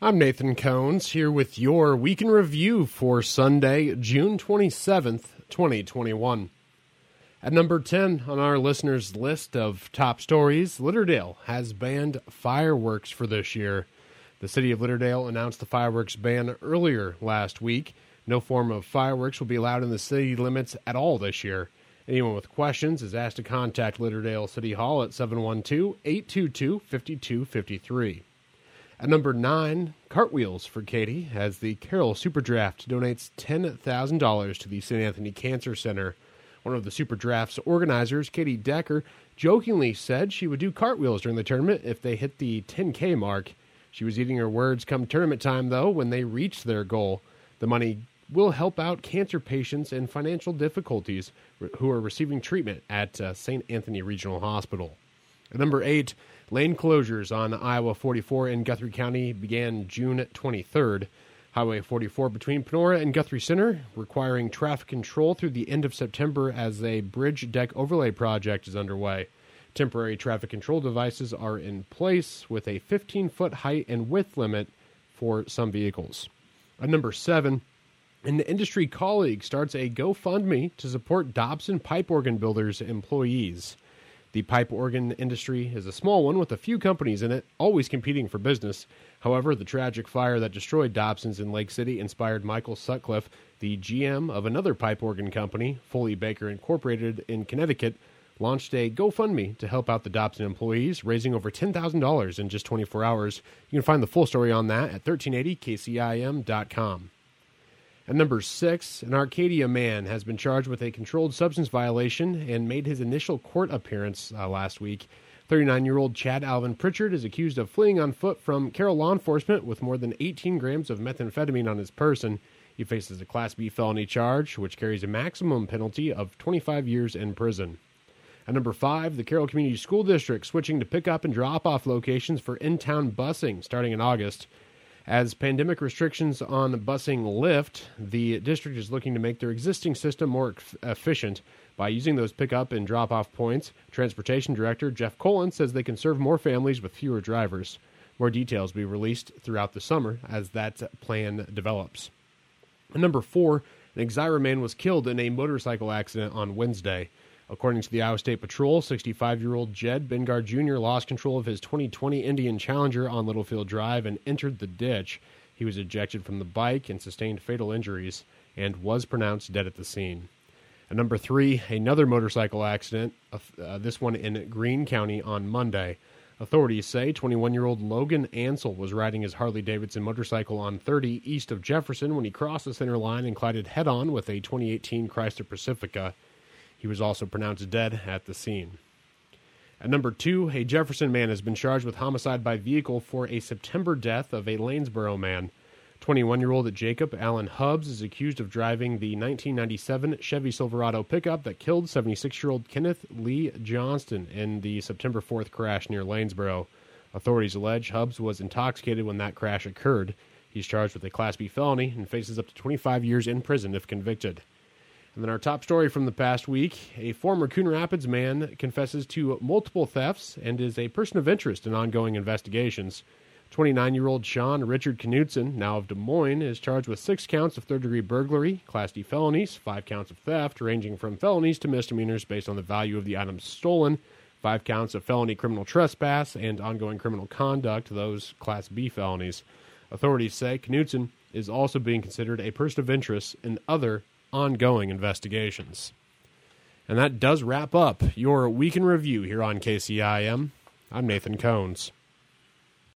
I'm Nathan Cones, here with your Week in Review for Sunday, June 27th, 2021. At number 10 on our listeners' list of top stories, Litterdale has banned fireworks for this year. The city of Litterdale announced the fireworks ban earlier last week. No form of fireworks will be allowed in the city limits at all this year. Anyone with questions is asked to contact Litterdale City Hall at 712-822-5253. At number 9, Cartwheels for Katie, as the Carroll Superdraft donates $10,000 to the St. Anthony Cancer Center. One of the Superdraft's organizers, Katie Decker, jokingly said she would do cartwheels during the tournament if they hit the 10K mark. She was eating her words come tournament time, though, when they reached their goal. The money will help out cancer patients in financial difficulties who are receiving treatment at St. Anthony Regional Hospital. At number 8, lane closures on Iowa 44 in Guthrie County began June 23rd. Highway 44 between Panora and Guthrie Center, requiring traffic control through the end of September as a bridge deck overlay project is underway. Temporary traffic control devices are in place with a 15-foot height and width limit for some vehicles. At number 7, an industry colleague starts a GoFundMe to support Dobson Pipe Organ Builders employees. The pipe organ industry is a small one with a few companies in it, always competing for business. However, the tragic fire that destroyed Dobson's in Lake City inspired Michael Sutcliffe, the GM of another pipe organ company, Foley Baker Incorporated in Connecticut, launched a GoFundMe to help out the Dobson employees, raising over $10,000 in just 24 hours. You can find the full story on that at 1380kcim.com. At number 6, an Arcadia man has been charged with a controlled substance violation and made his initial court appearance last week. 39-year-old Chad Alvin Pritchard is accused of fleeing on foot from Carroll law enforcement with more than 18 grams of methamphetamine on his person. He faces a Class B felony charge, which carries a maximum penalty of 25 years in prison. At number 5, the Carroll Community School District switching to pick-up and drop-off locations for in-town busing starting in August. As pandemic restrictions on busing lift, the district is looking to make their existing system more efficient by using those pick-up and drop-off points. Transportation Director Jeff Colin says they can serve more families with fewer drivers. More details will be released throughout the summer as that plan develops. At number 4, an Exira man was killed in a motorcycle accident on Wednesday. According to the Iowa State Patrol, 65-year-old Jed Bengard Jr. lost control of his 2020 Indian Challenger on Littlefield Drive and entered the ditch. He was ejected from the bike and sustained fatal injuries and was pronounced dead at the scene. At number 3, another motorcycle accident, this one in Greene County on Monday. Authorities say 21-year-old Logan Ansel was riding his Harley-Davidson motorcycle on 30 east of Jefferson when he crossed the center line and collided head-on with a 2018 Chrysler Pacifica. He was also pronounced dead at the scene. At number 2, a Jefferson man has been charged with homicide by vehicle for a September death of a Lanesboro man. 21-year-old Jacob Allen Hubbs is accused of driving the 1997 Chevy Silverado pickup that killed 76-year-old Kenneth Lee Johnston in the September 4th crash near Lanesboro. Authorities allege Hubbs was intoxicated when that crash occurred. He's charged with a Class B felony and faces up to 25 years in prison if convicted. And then our top story from the past week, a former Coon Rapids man confesses to multiple thefts and is a person of interest in ongoing investigations. 29-year-old Sean Richard Knutson, now of Des Moines, is charged with 6 counts of third-degree burglary, Class D felonies, 5 counts of theft, ranging from felonies to misdemeanors based on the value of the items stolen, 5 counts of felony criminal trespass, and ongoing criminal conduct, those Class B felonies. Authorities say Knutson is also being considered a person of interest in other ongoing investigations. And that does wrap up your Week in Review here on KCIM. I'm Nathan Cones.